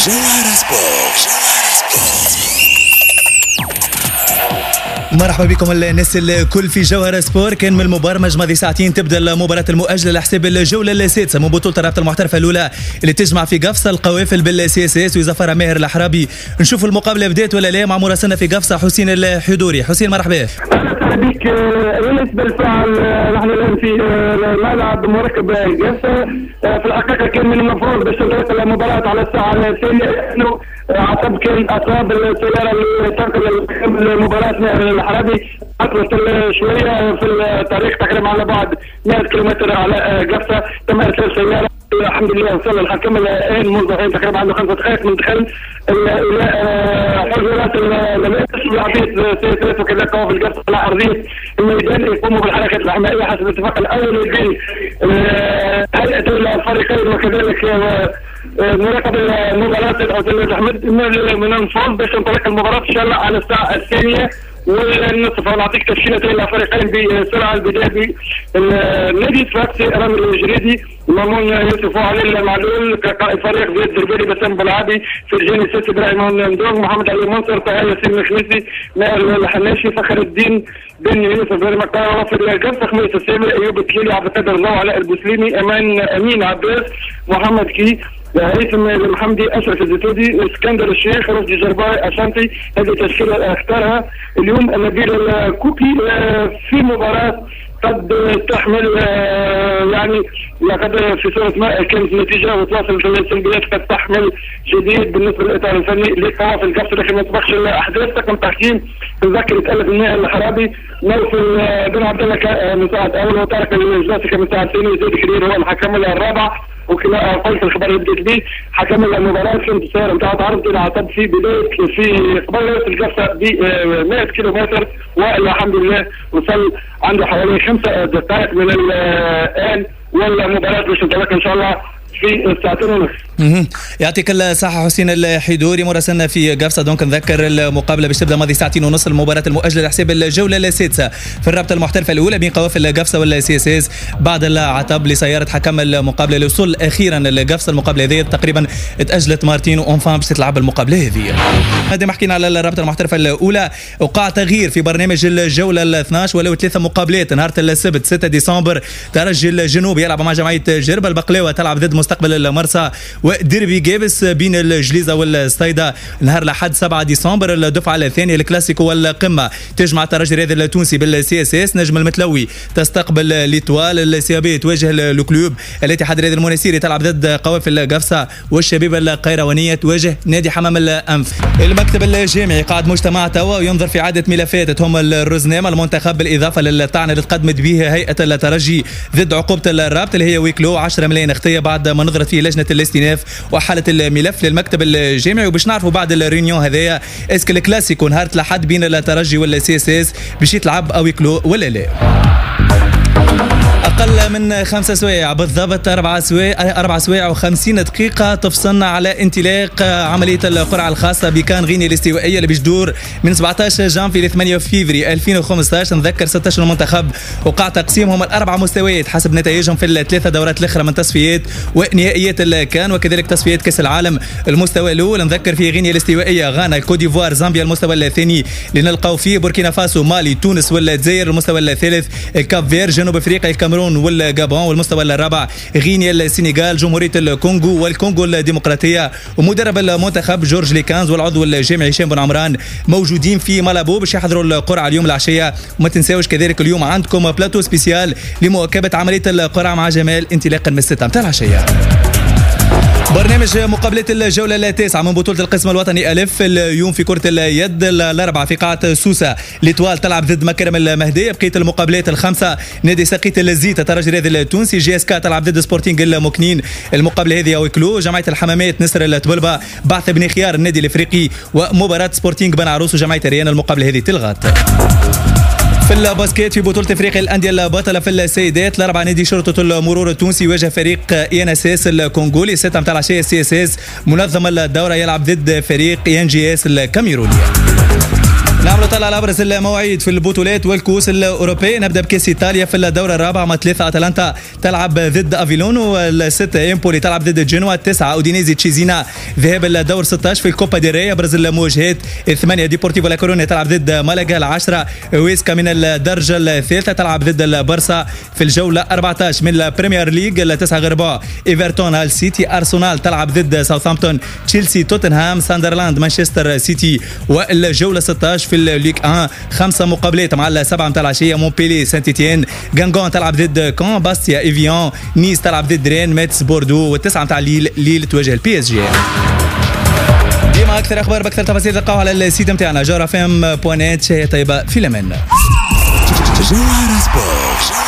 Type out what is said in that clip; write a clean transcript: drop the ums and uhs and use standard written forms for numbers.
جوهرة سبورت. مرحبا بكم الناس الكل في جوهرة سبور. كان من البرنامج ماضي ساعتين تبدا المباراة المؤجلة لحساب الجولة السادسة من بطولة الرابطة المحترفة الأولى اللي تجمع في قفصة القوافل بالسي اس اس ويزفرها ماهر الحرابي. نشوفوا المقابلة بدات ولا لا مع مراسلنا في قفصة حسين الحدوري. حسين مرحبا بك. بالنسبة للفعل نحن الآن في ملعب مركب قفصة. في الحقيقة كان من المفروض باش تنطلق المباراة على الساعة الثانية، لأنه عصب كان أصاب السيارة اللي تنقل المباراة ماهر الحرابي عطلت شوية في الطريق تقريبا على بعد 100 كيلومتر على قفصة. تم إرسال سيارة الحمد لله وصل الحكم الآن منذ حين تقريبا عنده 5 دقائق من دخل إلى حجرات الملابس وعطيت سياسات وكذا قوافل قفصة على أرضية الميدان يقوموا بالحركات الحمائية حسب الاتفاق الأول بين هيئة الفريقين وكذلك مراقب المباراة عبد أحمد من الفوز باش تنطلق المباراة إن شاء الله على الساعة الثانية والنصف. ونعطيك تشكيلتين الفريقين بسرعة. البداية النادي الصفاقسي رامي الجريدي مامون يوسف وعلي المعلول كقائد فريق زياد الدربالي بسام بلعابي فرجاني السيسي ابراهيم مندوق محمد علي منصر طه ياسين الخميسي ماهر الحناشي فخر الدين بن يوسف بن مكار وفي القفصة خميس السامي ايوب التليلي عبد القادر الله علاء البوسليمي امين عباس محمد كي هيثم المحمدي اشرف الزيتودي اسكندر الشيخ رشدي جرباي اشانتي. هذه التشكيله اختارها اليوم نبيل الكوكي في مباراه قد تحمل يعني لقد في صورة ما كانت نتيجة وتواصل في السلبيات قد تحمل جديد بالنسبة للإطار الفني لقوافل قفصة، لكن ما تسبقش الأحداث. تكون تحكيم تذكر يتألف ماهر الحرابي نوفل بن عبد الله مساعد أول وطارق الجلاسي كمساعد ثاني زيد كرير هو الحكم الرابع. وكما قلت الخبر اللي بديت به حكم المباراة كانت السيارة نتاع تعرض إلى عتب في بداية في قبل القفصة ب 100 كيلومتر والحمد لله وصل عنده حوالي 5 دقائق من الآن والمباراة باش تنطلق إن شاء الله في الساعتين ونصف. يعطيك الصحة حسين الحدوري مراسلنا في قفصة. دونك نذكر المقابلة باش تبدا ماضي ساعتين ونص المباراة المؤجلة لحساب الجولة السادسة في الرابطة المحترفة الأولى بين قوافل قفصة والسي اس اس بعد العتب لسيارة حكم المقابلة اللي وصل أخيرا لقفصة. المقابلة هذه تقريبا تأجلت مارتين وأونفان باش تلعب المقابلة هذه. هذه ما حكينا على الرابطة المحترفة الأولى. وقع تغيير في برنامج الجولة 12 ولو 3 مقابلات. نهار السبت 6 ديسمبر ترجي الجنوب يلعب مع جمعية جربة. البقلاوة تلعب ضد مستقبل المرسى وديربي جابس بين الجليزة والصيدة. نهار الأحد 7 ديسمبر الدفعة الثانية الكلاسيكو والقمة تجمع الترجي الرياضي التونسي بالسي اس اس. نجم المتلوي تستقبل ليتوال. السي بي تواجه الكلوب. الاتحاد الرياضي المناسيري تلعب ضد قوافل قفصة والشبيبة القيروانية تواجه نادي حمام الأنف. المكتب الجامعي قاعد مجتمع توا وينظر في عدة ملفات هم الرزنامة المنتخب بالإضافة للطعن اللي تقدمت به هيئة الترجي ضد عقوبة الرابط اللي هي ويكلو 10 ملايين اختية بعد ما نظرت فيه لجنة الاستئناف وحالة الملف للمكتب الجامعي. وباش نعرفوا بعد الريونيون هذايا اسك الكلاسيكو نهار الأحد بين الترجي والسي اس اس باش يتلعب او يكلو ولا لا. أقل من 5 سوايع بالضبط 4 سوايع و50 دقيقة تفصلنا على انطلاق عملية القرعة الخاصة بكان غينيا الاستوائية اللي بتدور من 17 جانفي ل 8 فيفري 2015. نذكر 16 منتخب وقع تقسيمهم الأربع مستويات حسب نتائجهم في ال3 دورات الأخرى من تصفيات ونهائيات الكان وكذلك تصفيات كأس العالم. المستوى الأول نذكر فيه غينيا الاستوائية غانا كوديفوار زامبيا. المستوى الثاني اللي نلقاو فيه بوركينا فاسو مالي تونس والجزائر. المستوى الثالث كاب فير جنوب أفريقيا الكاميرون والغابون. والمستوى الرابع غينيا السنغال جمهورية الكونغو والكونغو الديمقراطية. ومدرب المنتخب جورج ليكانز والعضو الجامعي هشام بن عمران موجودين في مالابو باش يحضروا القرعة اليوم العشية. وما تنساوش كذلك اليوم عندكم بلاتو سبيسيال لمواكبة عملية القرعة مع جمال انطلاقا من 6 متاع العشية. برنامج مقابلة الجولة التاسعة من بطولة القسم الوطني ألف اليوم في كرة اليد الأربعة في قاعة سوسة. ليتوال تلعب ضد مكرم المهدية. بقية المقابلات الخمسة نادي سقيت الزيت الترجي الرياضي التونسي. جي اس كا تلعب ضد سبورتينغ المكنين. المقابلة هذه ويكلو. جمعية الحمامات نسر التبلبة بعث بن خيار النادي الافريقي. ومباراة سبورتينغ بن عروس وجمعية ريان المقابلة هذه تلغت. في الباسكيت في بطولة افريقيا الأندية البطلة في السيدات الأربعة نادي شرطة المرور التونسي يواجه فريق ان اس اس الكونغولي 6 متاع العشية. سي اس اس منظم الدورة يلعب ضد فريق ان جي اس الكاميروني. نعملوا طلع على ابرز المواعيد في البطولات والكؤوس الاوروبيه. نبدا بكاس ايطاليا في الدوره الرابعه مع 3 اتلانتا تلعب ضد افيلون، وال6 امبولي تلعب ضد جنوا، 9 اودينيزي تشيزينا ذهاب الدور 16 في الكوبا دي ري. ابرز المواجهات 8 ديبورتيفو لا كورونا تلعب ضد مالاغا، 10 ويسكا من الدرجه الثالثه تلعب ضد البرسا في الجوله 14 من البريمير ليج. 9 غرباء ايفرتون هال سيتي، ارسنال تلعب ضد ساوثهامبتون، تشيلسي توتنهام، ساندرلاند مانشستر سيتي. والجوله 16 في الليغ 1 5 مقابلات مع السبعه نتاع العشيه، مونبيلي سانت إتيان، غانغون تلعب ضد كون، باستيا ايفيان، نيس تلعب ضد رين، ميتس بوردو، والتسعه نتاع ليل تواجه البي اس جي. ديما اكثر اخبار باكثر تفاصيل تلقاوها على السيت نتاعنا جوهرة FM.net. شهية طيبه في الامان. جوهرة سبورت.